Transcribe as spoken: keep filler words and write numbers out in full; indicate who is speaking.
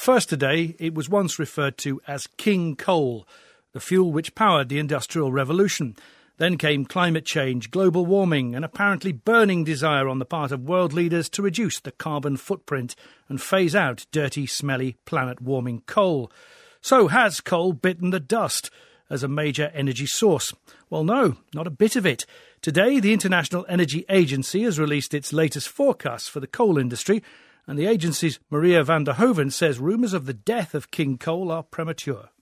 Speaker 1: first today, it was once referred to as King Coal, the fuel which powered the Industrial Revolution. Then came climate change, global warming, an apparently burning desire on the part of world leaders to reduce the carbon footprint and phase out dirty, smelly, planet-warming coal. So has coal bitten the dust as a major energy source? Well, no, not a bit of it. Today, the International Energy Agency has released its latest forecasts for the coal industry, and the agency's Maria van der Hoeven says rumours of the death of King Coal are premature.